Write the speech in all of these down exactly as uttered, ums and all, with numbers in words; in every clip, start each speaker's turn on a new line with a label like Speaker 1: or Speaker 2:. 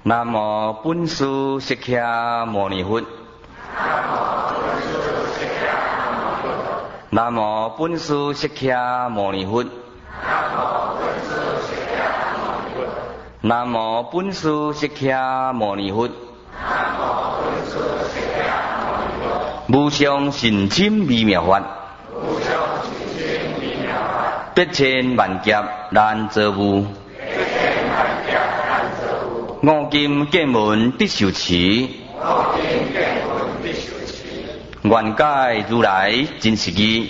Speaker 1: 南无本师释迦牟尼佛。南无本师释迦牟尼佛。南无本师释迦牟尼佛。无上甚深微妙法，百千万劫难遭遇。五金剑门必受持，愿解如来真实义。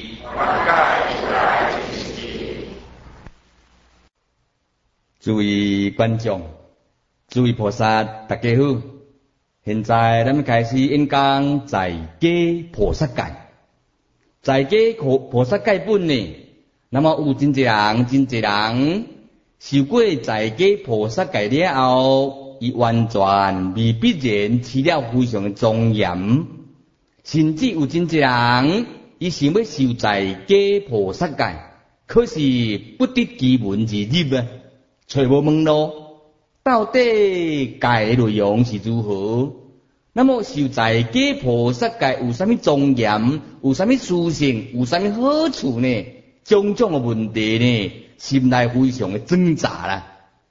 Speaker 1: 诸位观众，诸位菩萨，大家好。现在咱们开始演讲在家菩萨戒。在家菩萨戒本呢，那么有真侪人，真侪人受过在家菩萨戒了后，伊完全未必然持了非常的庄严，甚至有真侪人，伊想要受在家菩萨戒，可是不得其门而入啊，找无门路。到底戒内容是如何？那么受在家菩萨戒有啥物庄严？有啥物殊胜？有啥物好处呢？种种的问题呢，心内非常的挣扎啦。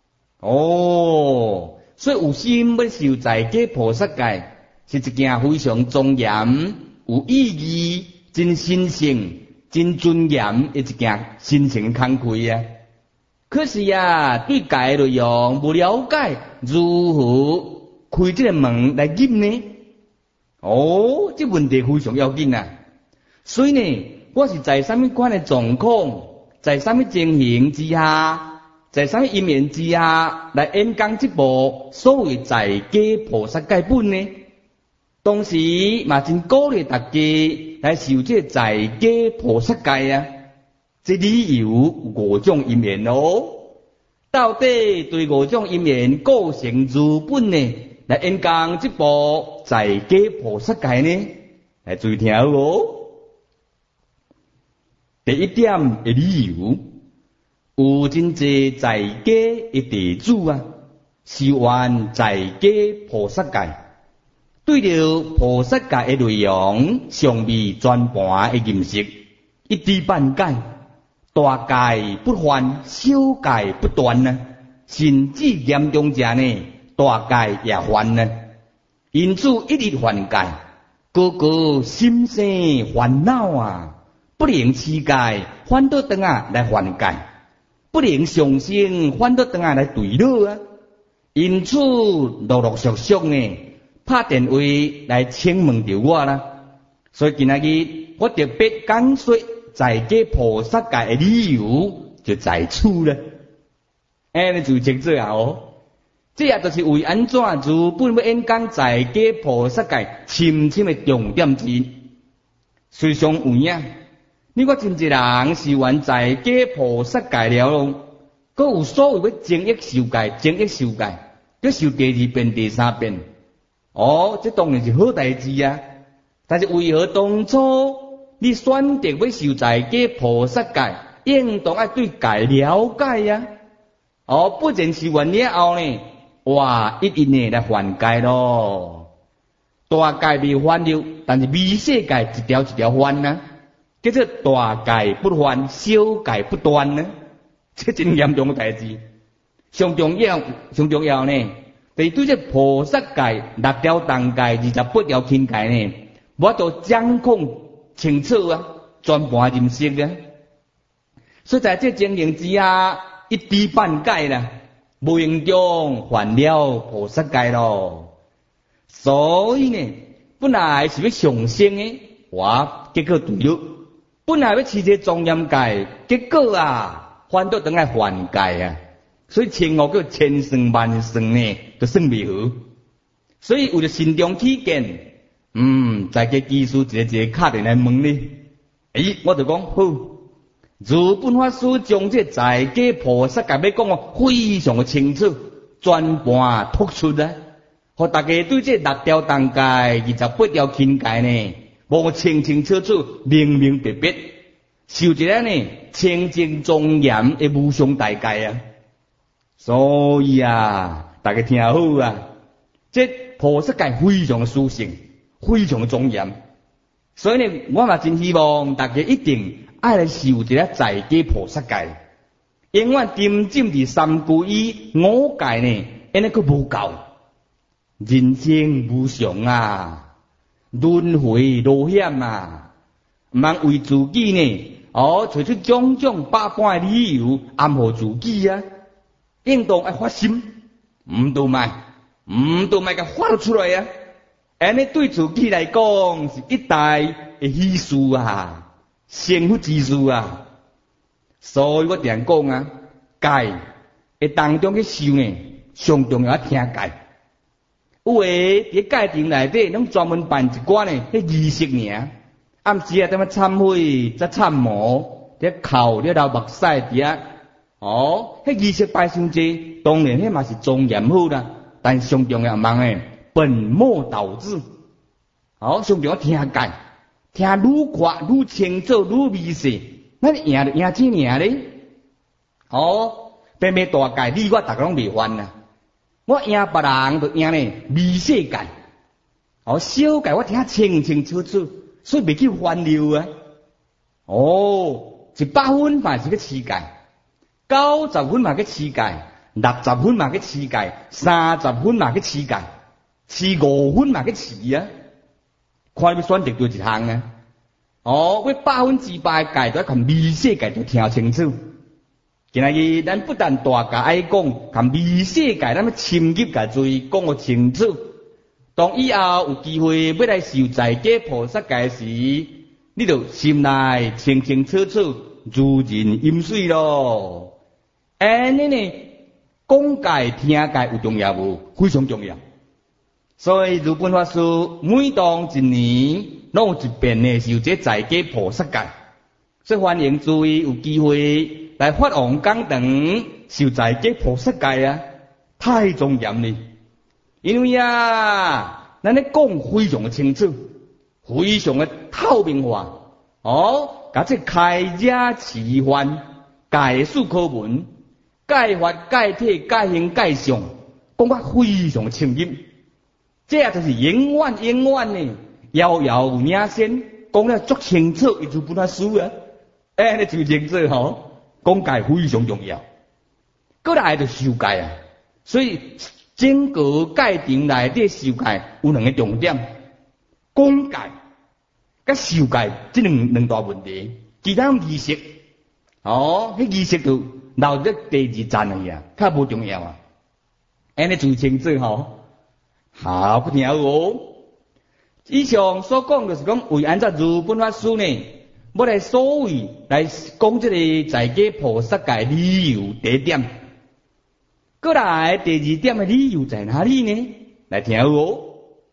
Speaker 1: 哦，所以有心要受在家菩萨戒，是一件非常庄严、有意义、真神圣、真尊严的一件神圣的工课啊。可是啊，对戒内容不了解，如何开这个门来入呢？哦，这问题非常要紧啊！所以呢，我是在什么款的状况，在什么情形之下，在什么因缘之下来演讲这部所谓在家菩萨戒本呢？同时嘛，真鼓励大家来受这在家菩萨戒啊！这理由五种因缘哦，到底对五种因缘构成如本呢？来演讲这部在家菩萨戒呢？来注意听哦。第一点的理由，有真侪在家的弟子啊，是愿在家菩萨戒，对着菩萨戒的内容尚未全盘的认识，一知半解。大戒不犯，小戒不断啊，甚至严重者呢，大戒也犯啊。因此一日犯戒，个个心生烦恼啊，不能持戒，反倒转啊来犯戒；不能上升，反倒转啊来对落啊。因此陆陆续续呢，拍电话来请问着我啦。所以今仔日我特别讲说。在家菩萨戒的理由就在此了，安尼就清楚啊哦。这也就是为安怎如本要演讲在家菩萨戒深深的重点之一。虽上有影，你我真侪人是愿在家菩萨戒了，搁有所谓要精益受戒，精益受戒，要受第二遍、第三遍。哦，这当然是好代志啊。但是为何当初？你选择要受在家菩萨戒，应当要对戒了解呀、啊。哦，不然受完了后呢，哇，一定呢来犯戒咯。大戒未犯了，但是微小戒一条一条犯啊，叫做大戒不犯，小戒不断呢，这真严重的代志。上重要，上重要呢，就是对这菩萨戒六条重戒、二十八条轻戒呢，我都掌控。清楚啊，全盘认识啊，所以在这情形之下，一知半解啦，无形中犯了菩萨戒咯。所以呢，本来是要上升的，哇，结果对了；本来要持这庄严戒，结果啊，反倒等来犯戒啊。所以千恶叫千算万算呢，都算未好。所以为了慎重起见。嗯，在家技术一个一个敲电来问你，诶，我就讲好，如本法师将这在家菩萨戒要讲哦，非常的清楚，全盘突出啊，互大家对这六条重戒、二十八条轻戒呢，无清清楚楚、明明白白，受一个呢清净庄严的无上大戒啊。所以啊，大家听好啊。 这菩萨戒非常的殊胜，非常的庄严。所以呢，我嘛真希望大家一定爱来受一下在家菩萨戒。永远沉浸伫三皈依五戒呢，安尼佫无够。人生无常啊，轮回路险啊，毋通为自己呢，哦，找出种种百般的理由暗害自己啊。应当爱发心，毋都卖，毋都卖甲发出来啊！安尼对自己来讲是一大的喜事啊，幸福之事啊。所以我常讲啊，戒在当中去修呢，上重要听戒。有诶，伫戒定内底，拢专门办一寡呢，迄仪式尔。暗时啊，踮咧忏悔，则忏魔，伫哭咧流目屎伫遐。哦，迄仪式拜伤济，当然迄嘛是庄严好啦。但上重要望诶，本末倒置。好，上重要听戒，听愈快愈清楚愈微细，咱赢就赢这赢咧。哦，偏偏大戒，你我逐个拢袂犯啦。我赢别人就赢呢微细戒，哦，小戒我听清清楚楚，所以袂叫烦恼啊。哦，一百分嘛是个持戒，九十分嘛个持戒，六十分嘛个持戒，三十分嘛个持戒，持五分嘛个持啊。看你选择对一项啊。哦，我百分之百戒都要看微细戒就听清楚。今日咱不但大家爱讲，看微细戒，咱要深入甲注意讲个清楚。当以后有机会要来受在家菩萨戒时，你就心内清清楚楚，如人饮水咯。安尼呢，讲戒听戒有重要无？非常重要。所以如本法师每当一年，拢有一遍呢受这在家菩萨戒，所以欢迎诸位有机会来法王讲堂受在家菩萨戒啊，太庄严了。因为啊，咱咧讲非常的清楚，非常的透明化。哦，甲这开遮示范，戒术课文，戒法、戒体、戒行、戒相，讲甲非常清楚。这也就是永远永远呢，遥遥有领先，讲了足清楚，伊就不他输啊。哎，你就清楚吼，讲戒非常重要。过来就受戒啊，所以整个戒定内底受戒有两个重点，讲戒甲受戒这两两大问题。其他仪式，哦，迄仪式就留在第二站而已啊，较无重要啊。安尼就清楚吼。好，不听哦。以上所讲就是讲，为按照如本法师呢，要来所谓来讲这个在家菩萨戒理由第一点。过来第二点的理由在哪里呢？来听哦。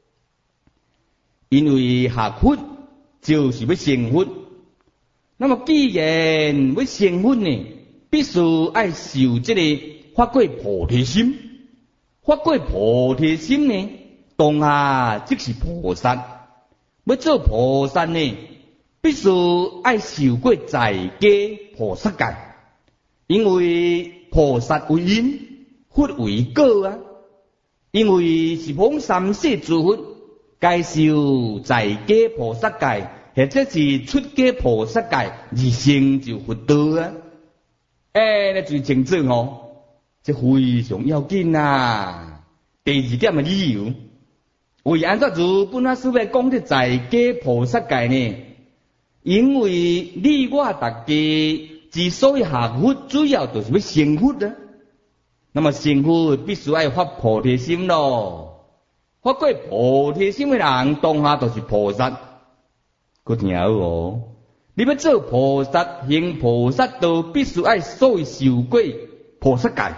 Speaker 1: 因为学佛就是要成佛，那么既然要成佛呢，必须爱受这个发过菩提心。发过菩提心呢，当下即是菩萨。要做菩萨呢，必须爱受过在家菩萨戒，因为菩萨为因，佛为果啊。因为是奉三世诸佛，该受在家菩萨戒，或者是出家菩萨戒而成就佛道啊。哎，那最清楚哦。这非常要紧啊！第二点的理由，为按照如本法师来讲这在家菩萨戒呢，因为你我大家之所以学佛，主要就是要成佛啊。那么成佛必须要发菩提心咯，发过菩提心的人，当下就是菩萨。佮听好哦，你要做菩萨，行菩萨道，必须要所谓受过菩萨戒。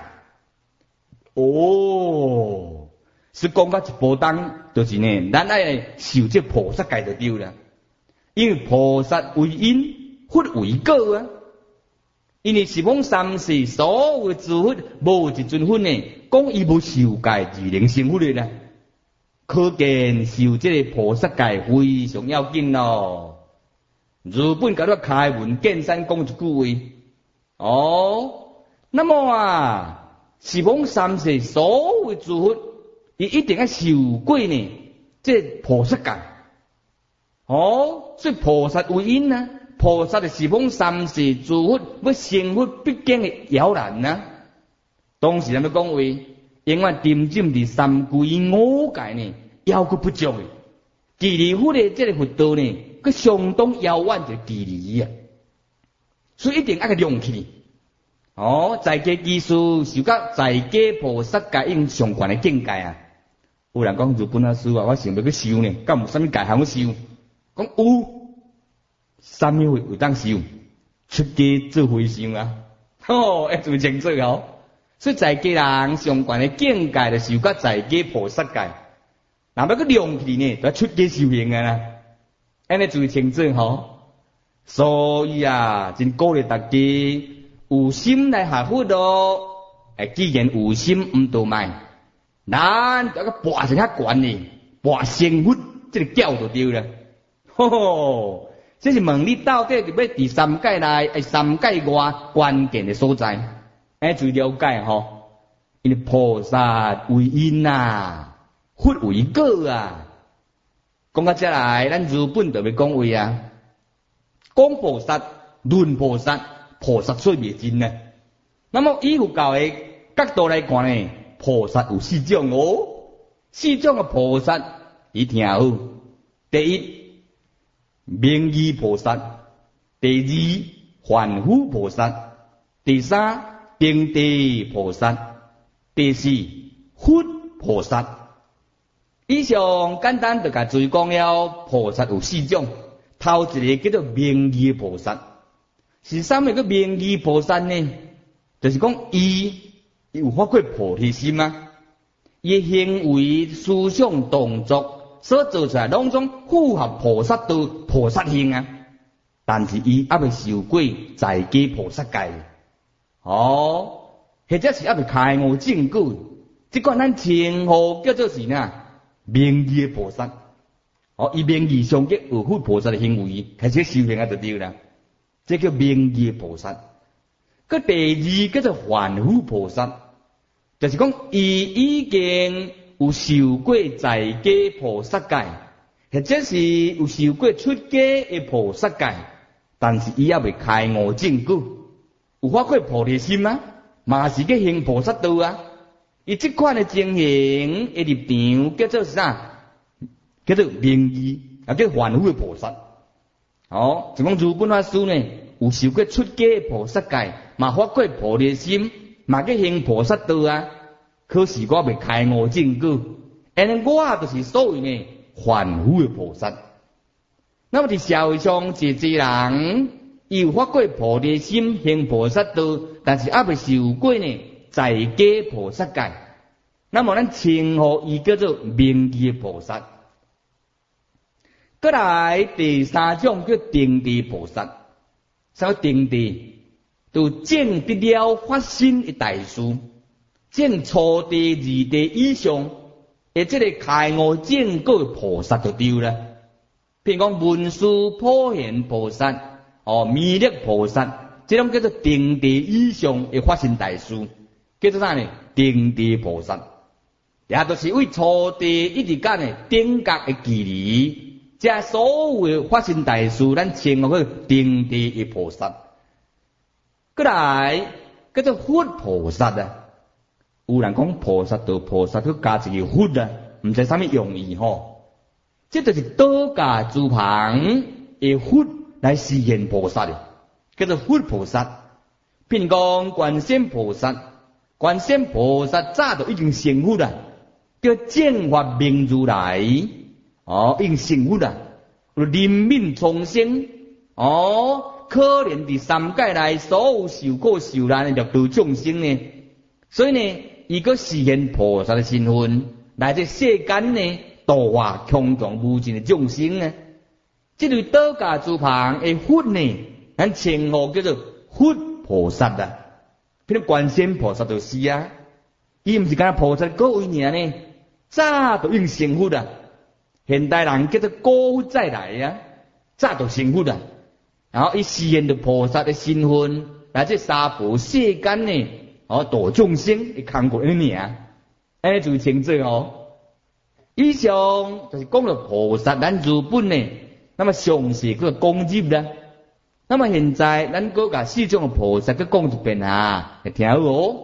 Speaker 1: 哦，是讲到一步当，就是呢，咱爱受这菩萨戒就对了。因为菩萨为因，佛为果啊。因为是讲三世所有诸佛，无一尊佛呢，讲伊无受戒自能成佛的啦。可见受这个菩萨戒非常要紧咯。日本甲咱开文见山讲一句话，哦，那么啊。是讲三世所有诸佛， 伊一定要受过呢，这菩萨戒。哦，所以菩萨为因啊，菩萨的是奉三世诸佛要成佛必经的摇篮啊。当时人要讲话，永远沉浸伫三皈五戒呢，犹佫不足的。距离佛的这个佛道呢，佮相当遥远的距离啊。所以一定要个亮起。哦，在家技术受到在家菩萨戒应上悬的境界啊。有人讲如本阿师啊，我想要去修呢，敢有啥物戒通修？讲有，啥物会有当修？出家做和尚啊，吼、哦，要做清楚哦。所以在家人上悬的境界就受到在家菩萨戒，若要去亮起呢，就要出家修行啊啦。安尼做清楚吼。所以啊，真鼓励大家有心来学佛咯。诶，既然有心，毋多卖，咱就个跋上较悬呢，跋成佛这个教就对了。吼吼，这是问你到底伫要第三界内，诶，三界外关键的所在。诶，最了解吼，因为菩萨为因啊，佛为果啊。讲到这来，咱日本就要讲话啊。讲菩萨、论菩萨，菩萨说未尽呢。那么以佛教的角度来看呢，菩萨有四种哦。四种的菩萨，你听好。第一，名义菩萨；第二，凡夫菩萨；第三，定地菩萨；第四，佛菩萨。以上简单就甲注意讲了，菩萨有四种。头一个叫做名义菩萨，是啥物个名义菩萨呢？就是讲伊有发过菩提心啊，伊行为、思想、动作所做出来，拢总符合菩萨道、菩萨行啊。但是伊还未受过在家菩萨戒，哦，或者是还未开悟正果，即款咱称呼叫做是呢名义菩萨。哦，伊名义上嘅有佛菩萨的行为，开始修行啊就对啦，这叫名义菩萨。个第二叫做凡夫菩萨，就是讲伊已经有受过在家菩萨戒，或者是有受过出家的菩萨戒，但是伊也未开悟正果，有发过菩提心啊，嘛是去行菩萨道啊。伊这款的情形的立场叫做啥？叫做名义，也叫凡夫的菩萨。哦，就讲如本法师呢，有受过出家菩萨戒，嘛发过菩提心，嘛去行菩萨道啊。可是我未开悟正果，因为我就是所谓呢凡夫的菩萨。那么伫社会上，一个人伊有发过菩提心，行菩萨道，但是还未受过呢在家菩萨戒。那么咱称呼伊叫做名义菩萨。再来第三种叫定地菩萨，啥叫定地？就证得了发心的大事，证初地、二地以上，而这个开悟正果的菩萨就对了。譬如讲文殊普贤菩萨、哦弥勒菩萨，这种叫做定地以上的发心大事，叫做啥呢？定地菩萨，也就是为初地一直讲呢定觉的距离。这所有发心大事，咱称呼佢定地的菩萨。再来叫做佛菩萨啊。有人讲菩萨道菩萨，佢加一个佛啊，唔知啥物用意吼。这就是道家诸旁的佛来实现菩萨的，叫做佛菩萨。譬如讲观世音菩萨，观世音菩萨早就已经成佛啦，叫正法明如来。哦，应成佛啦，人命重生。哦，可怜伫三界内所有受苦受难的六道众生呢，所以呢，伊个实现菩萨的身份，来这世间呢，度化穷穷无尽的众生呢。这类道家诸旁的佛呢，咱称呼叫做佛菩萨啊。譬如观世音菩萨就是啊，伊毋是干菩萨各位尔呢，早就应成佛啦。现代人叫做古再来啊，早就成佛啦。然后伊实现着菩萨的身份，来这三宝世间呢，哦度众生的工作的名，安尼就清楚哦。 以上就是讲了菩萨咱自本呢，那么详细个讲入啦。那么现在咱搁甲四种菩萨搁讲一遍啊，听好哦。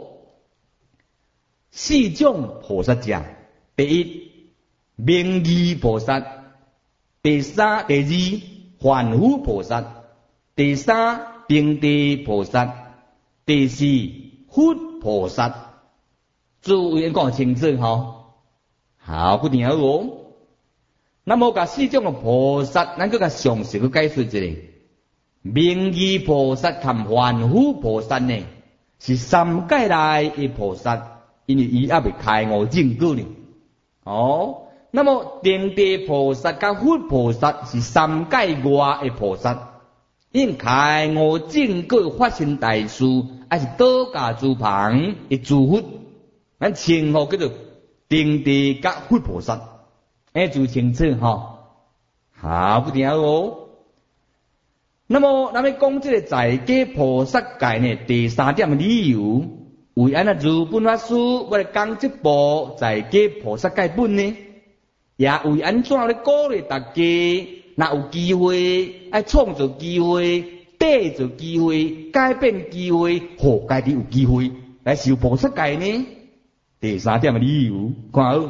Speaker 1: 四种菩萨者，第一明义菩萨，第三、第二凡夫菩萨，第三平地菩萨，第四佛菩萨。诸位讲清楚吼，好，不听好哦。那么甲四种菩萨，咱搁甲详细去解说一下。明义菩萨含凡夫菩萨呢，是三界内的菩萨，因为伊还未开悟正果呢。哦，那么定地菩萨甲佛菩萨是三界外的菩萨，因开悟正果发生大事，还是倒驾诸旁的诸佛，咱称呼叫做定地甲佛菩萨，哎，就清楚吼。好，不听哦。那么，咱们讲这个在家菩萨界呢，第三点理由，为安那如本法师为了讲这部在家菩萨界本呢，也为安怎咧鼓励大家，若有机会爱创造机会、缔造机会、改变机会，互家己有机会来受菩萨界呢？第三点理由，看好，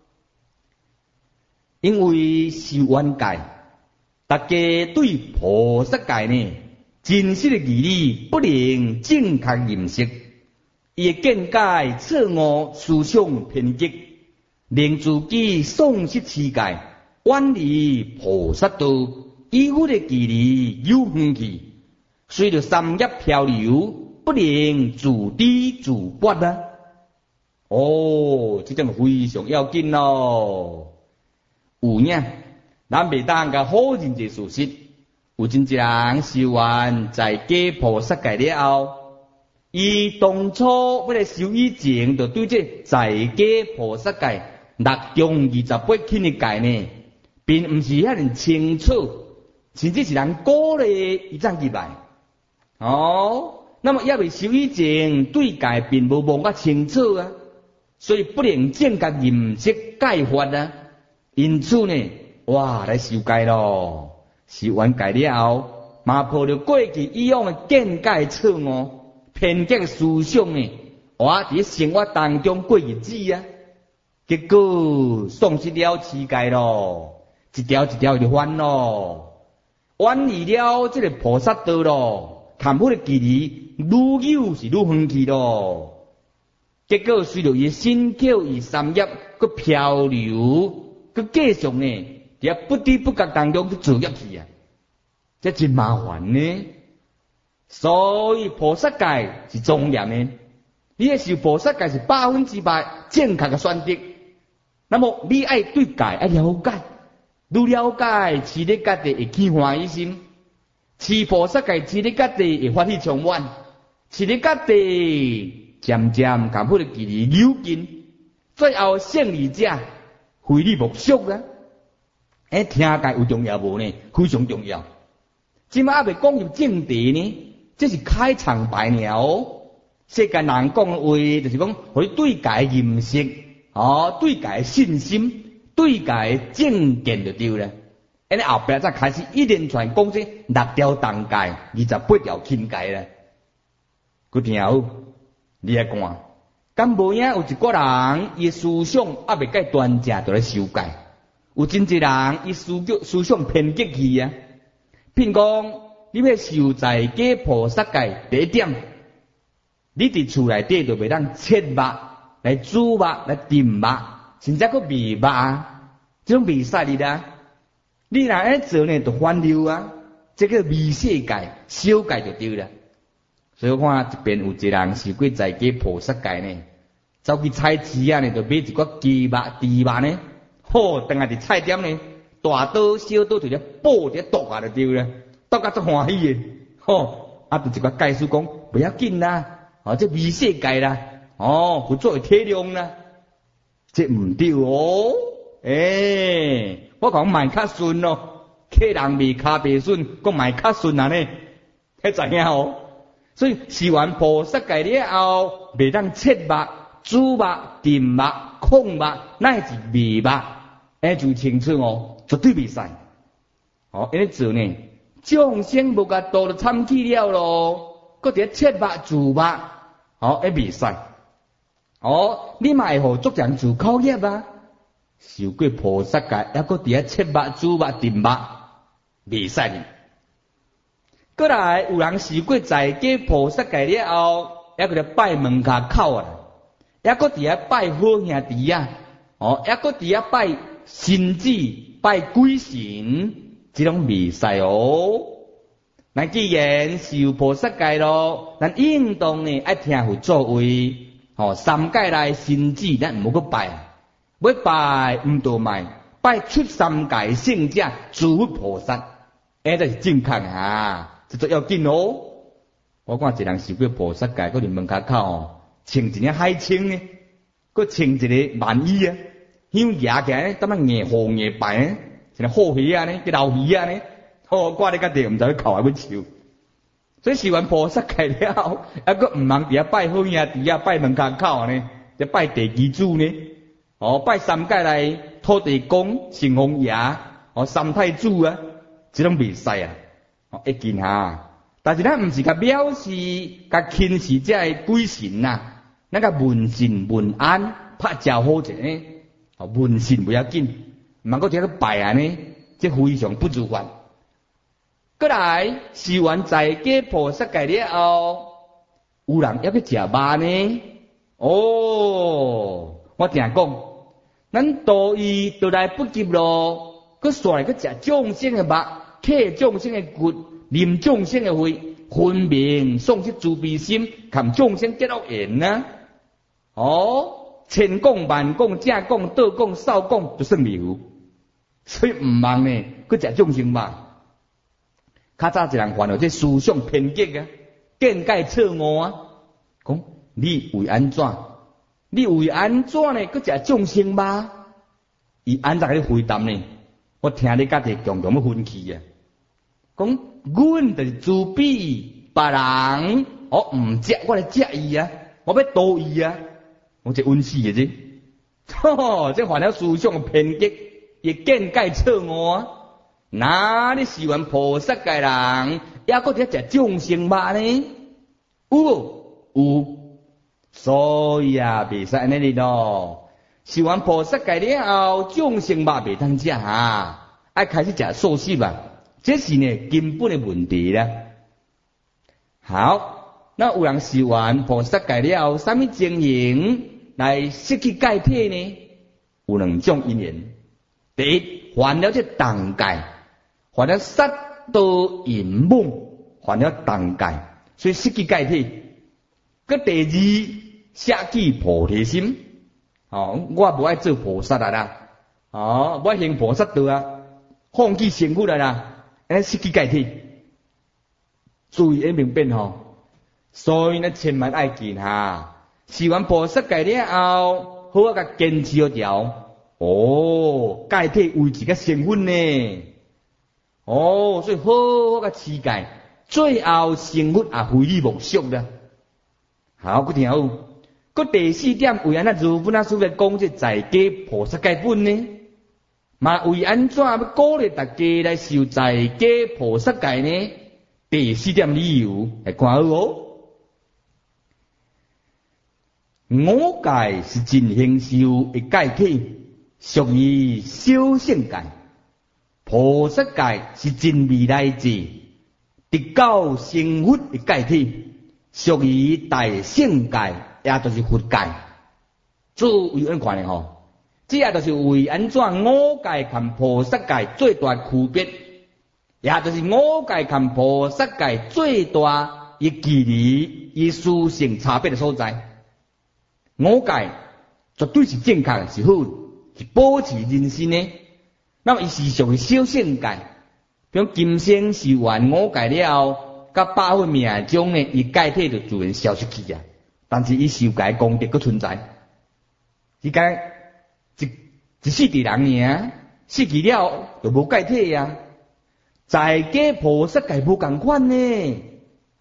Speaker 1: 因为受愿界。大家对菩萨界呢，真实的义理不能正确认识，伊的见解错误、思想偏激，令自己丧失持戒，远离菩萨道，以佛的义理有远去，随着三业漂流，不能自知自觉啊！哦，这点非常要紧咯，有影。咱袂当甲否认这事实，有真一人修完在家菩萨界了后，伊当初要来修以前，就对这在家菩萨界六中二十八轻的界呢，并毋是遐尼清楚，甚至是人鼓励伊怎入来。哦，那么也未修以前，对界并无望甲清楚啊，所以不能正确认识解法啊，因此呢。哇，来修戒咯！修完戒了后，嘛抱着过去以往的见解错误、偏激的思想呢，我伫生活当中过日子啊，结果丧失了持戒咯，一条一条就翻咯，远离了这个菩萨道咯，看佛的距离愈有是愈远去咯，结果随着伊心口与三业佮漂流，佮继续呢。也不知不觉当中去做入去啊，这真麻烦呢。所以菩萨界是庄严的，你要受菩萨界是百分之百正确的选择。那么你爱对界爱了解，愈了解，持咧家己会起欢喜心，持菩萨界持咧家己会发起充满，持咧家己渐渐甲佛的距离愈近，最后胜利者非你莫属啊！哎，听解有重要无呢？非常重要。今麦还未讲入正题呢，这是开场白了。世间人讲的话，就是讲，互你对解认识，哦，对解信心，对解正见就对了。安尼后壁再开始一连串讲这六条重戒、二十八条轻戒啦。佮听好，你来看，敢无影有一个人，伊思想还未解端正，就来修戒。有真济人，伊思觉思想偏激去啊。譬如讲，你要受在家菩萨界第一点，你伫厝内底就袂当切肉来煮肉来炖肉，甚至佫煜肉啊，这种袂使你啦。你若安尼做呢，就翻流啊，这个微世界、小界就对啦。所以我看一边有一人受过在家菩萨界呢，走去菜市啊呢，就买一寡鸡肉、猪肉呢。好，等下伫菜店呢，大刀小刀就咧剥咧剁啊，就对啦，剁甲足欢喜诶。吼，啊，就一个解释讲，不要紧啦，哦，这微世界啦，哦，不作为体谅啦，这唔对哦。诶、欸，我讲卖较顺咯，客人未卡白顺，讲卖较顺啊呢，迄知影哦。所以受完菩萨戒了后，袂当切肉、煮肉、炖肉、控肉，乃是糜肉。 哎就清楚哦，绝对袂使。哦，安尼做呢，众生无甲度就参去了咯，搁伫切目自目，哦，哎袂使。哦，你嘛会互作人自考验啊？受过菩萨戒，还搁伫遐切目自目定目，袂使呢。过来有人受过在家菩萨戒了后，还搁咧拜门骹口啊，还搁伫遐拜好兄弟啊，哦，还搁伫遐拜神子、拜鬼神，这种袂使哦。咱既然受菩萨戒咯，咱应当呢爱听佛作为，哦，三界内神子咱毋好去拜，要拜毋多卖，拜出三界圣者诸佛菩萨，哎，这是正确啊。这都要紧哦！我看一人受过菩萨戒，搁伫门骹口哦，穿一件海青呢，搁穿一个万衣啊，香牙起来，等下硬好硬白，像好鱼啊呢，个老鱼啊呢，哦，挂咧个地，毋知去哭还要笑。所以受完菩萨戒了后，还搁毋茫伫遐拜好兄弟啊，拜门骹口呢，就拜地基主呢，哦，拜三界内土地公、城隍爷、哦三太子啊，这种袂使啊。哦，一件哈，但是咱毋是甲藐视、甲轻视这个鬼神呐、啊，咱甲问神问安，拍招好者呢。哦，问神不要紧，毋通搁伫遐去拜安尼，这非常不如法。过来受完在家菩萨戒了后，有人还去食肉呢。哦，我定讲，咱道义都来不及咯，搁煞来去食众生的肉。克众生的骨，啉众生的血，分明丧失慈悲心，含众生结恶缘啊！哦，千讲万讲，正讲倒讲少讲，就算迷糊。所以毋茫呢，去食众生嘛。较早一人犯了这思想偏激啊，见解错误啊，讲你为安怎？你为安怎呢？去食众生嘛？伊安怎个回答呢？我听你家己强强要分气啊！讲，阮就是自比别人，我毋食，我来食伊啊！我要度伊啊！我这温死嘅啫，吼！这犯了思想偏激，亦见解错误啊！哪里是完菩萨界人，也搁伫食众生肉呢？有有，所以啊，袂使安尼咯。受完菩萨戒了后，众生肉袂当食啊，爱开始食素食啊。这是呢根本的问题啦。好，那有人受完菩萨戒了后，什么情形来失去戒体呢？有两种因缘。第一，犯了这重戒，犯了杀盗淫妄，犯了重戒，所以失去戒体。个第二，舍弃菩提心。哦，我无爱做菩萨啦啦，哦，无爱行菩萨道啊，放弃成佛啦啦。安失去戒体，注意一明变吼，所以呢千万爱记哈。受完菩萨戒了后，好啊，甲坚持一条。哦，戒体维持个成分呢。哦，所以好好甲持戒，最后成佛也非你莫属啦。好，佮听好。佮第四点，为安那如本啊所来讲这在家菩萨戒本呢？嘛为安怎要鼓励大家来受在家菩萨戒呢？第四点理由来看好哦。五戒是真形受的戒体，属于小乘戒；菩萨戒是真未来智，直到成佛的戒体，属于大乘戒，也就是佛戒。注意安看咧吼。这也就是为安怎五戒跟菩萨戒最大区别，也就是五戒跟菩萨戒最大的距离、伊殊胜差别的所在。五戒绝对是正确，是好，是保持人身的。那么伊是属于小乘戒，比如今生受完五戒了后，甲百分命中呢，伊戒体就自然消失去啊。但是伊受戒功德佫存在，伊该。一一世的人尔，死去了就无戒体啊！在家菩萨戒无共款呢。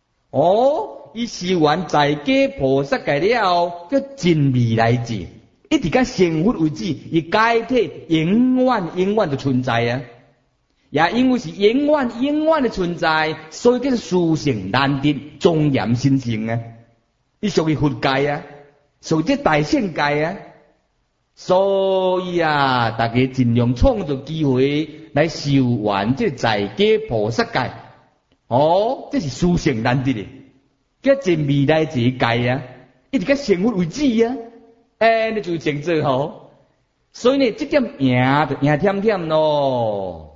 Speaker 1: 哦，伊受完在家菩萨戒了后，叫真未来智， 一直甲成佛为止，伊解体永远永远就存在啊！也因为是永远永远的存在，所以叫做殊胜难得、庄严神圣啊！伊属于佛界啊，属于这大圣界啊。所以啊，大家尽量创造机会来修完这在家菩萨界。哦，这是殊胜难得的，叫真未来一个界啊！一直甲成佛为止啊！哎，你就成做好。所以呢，这点赢就赢忝忝咯。